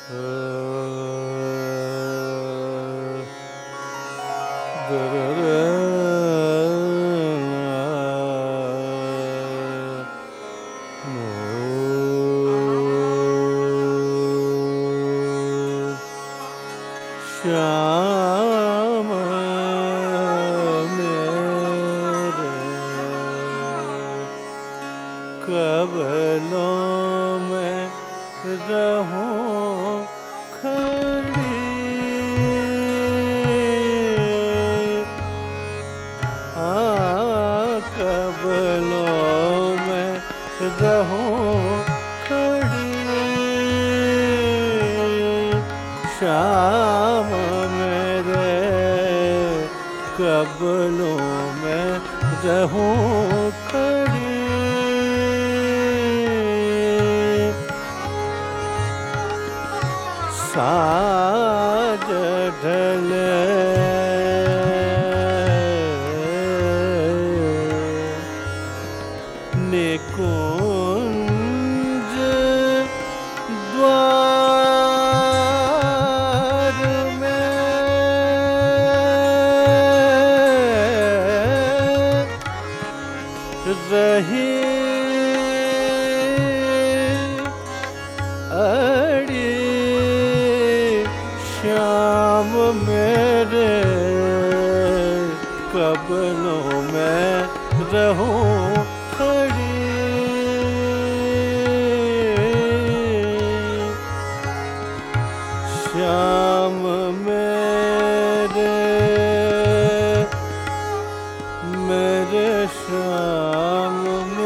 श्याम मेरे कबलों में रहूं खड़ी, कबलों में रहूं खड़ी, श्याम मेरे कबलों में रहूं खड़ी, साज ढले निकुंज द्वार में, रही अड़ी श्याम मेरे कबलों में रहूं खड़ी, श्याम मेरे श्याम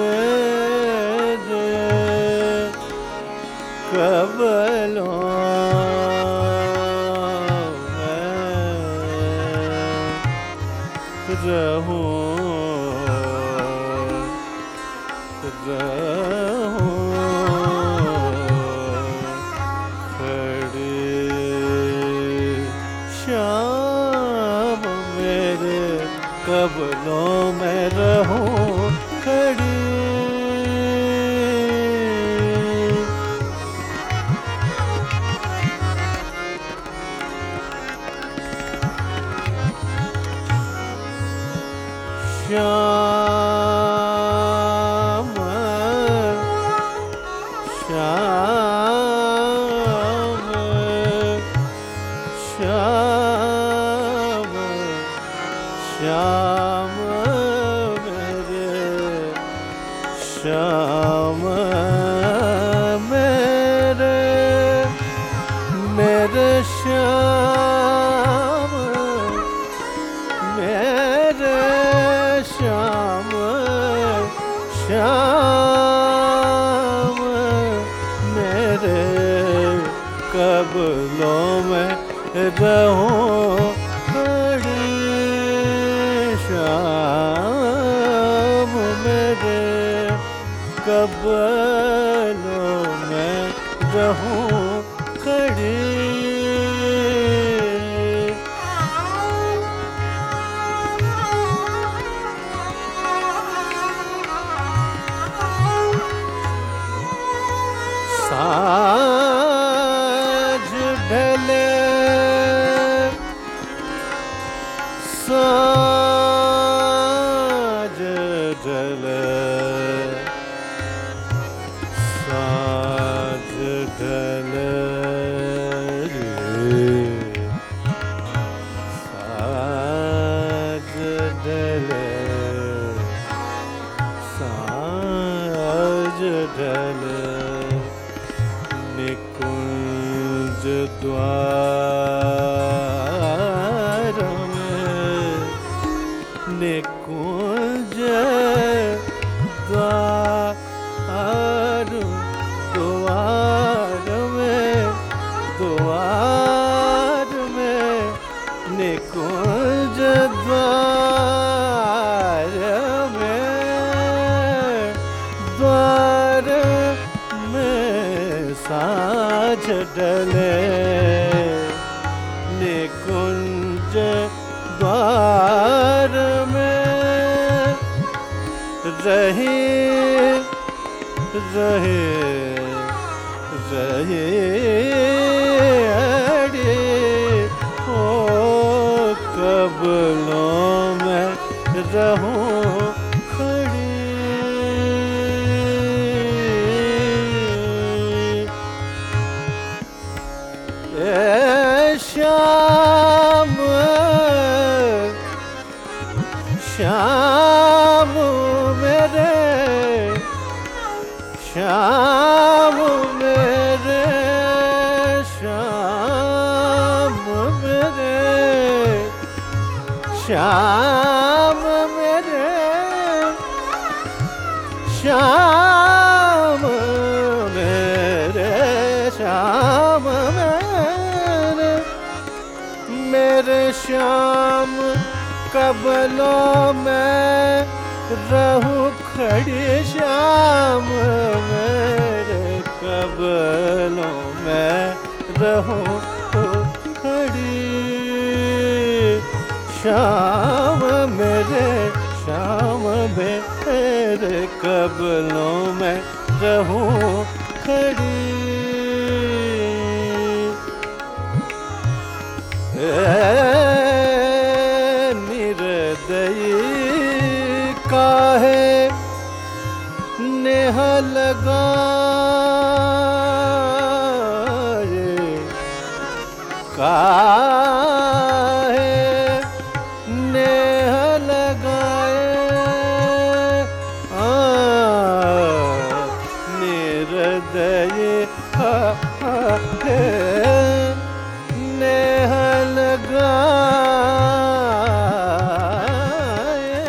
मेरे कबलों रहूं खड़ी, श्याम मेरे कबलों में रहूं खड़ी, श्याम श्याम श्याम श्याम मेरे श्याम मेरे श्याम मेरे श्याम श्याम मेरे कबलों में रहूं खड़ी, श्याम मेरे कबलों में रहूं खड़ी, साज ढले साज ढले साज ढले साज ढले साज ढले निकुंज द्वार में, निकुंज द्वार द्वार में, द्वार में निकुंज द्वार में, द्वार में साज डले निकुंज द्वार में, रहे रहे रहे अड़े ओ कबलों में रहूं खड़ी। श्याम श्याम मेरे श्याम मेरे श्याम मेरे श्याम मेरे श्याम मेरे श्याम मेरे श्याम कबलों में रहूं खड़ी। श्याम मेरे कबलों में रहूं खड़ी। श्याम मेरे श्याम मेरे कबलों में रहूं खड़ी। निर्दयी काहे नेह लगाए काहे नेह लगाए निर्दयी काहे नेह लगाए।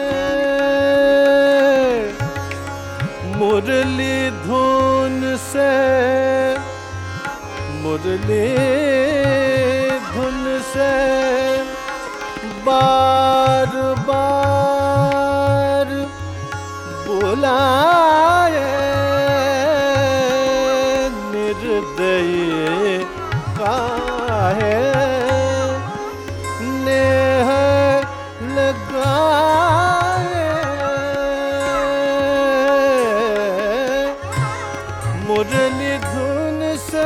मुरली धुन से मुरली धुन से बार बार बुलाए। निर्दयी काहे नेह लगाए। मुरली धुन से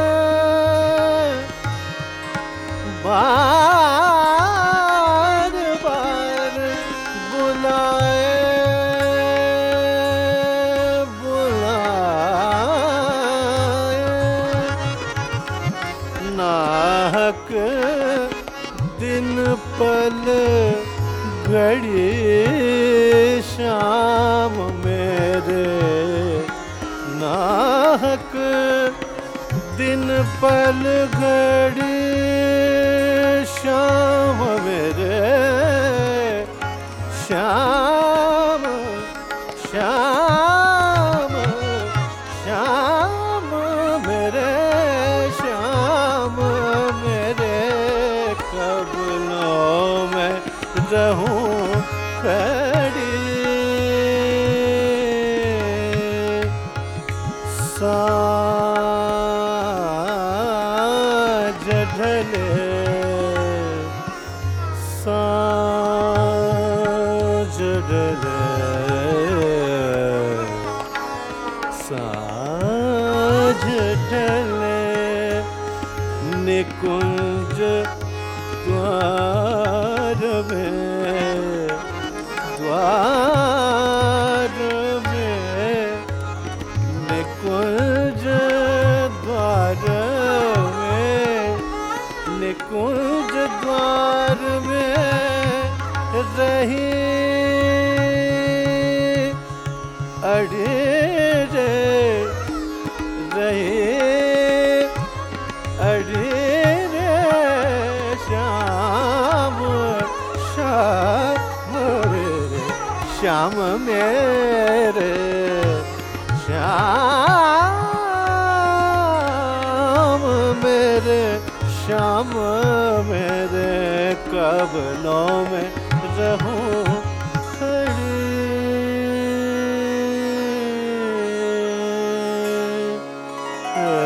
बार बार बुलाए बुलाए। नाहक दिन पल घड़ी श्याम मेरे नाहक दिन पल घड़ी श्याम मेरे श्याम श्याम श्याम मेरे श्याम मेरे कबलों में रहूं खड़ी। साँझ ढले साँझ ढले साँझ ढले निकुंज द्वार में निकुंज द्वार में निकुंज द्वार में रही अड़े रे रही अड़े रे श्याम श्याम रे श्याम मेरे श्याम मेरे श्याम मेरे कबलों में रहूं खड़ी।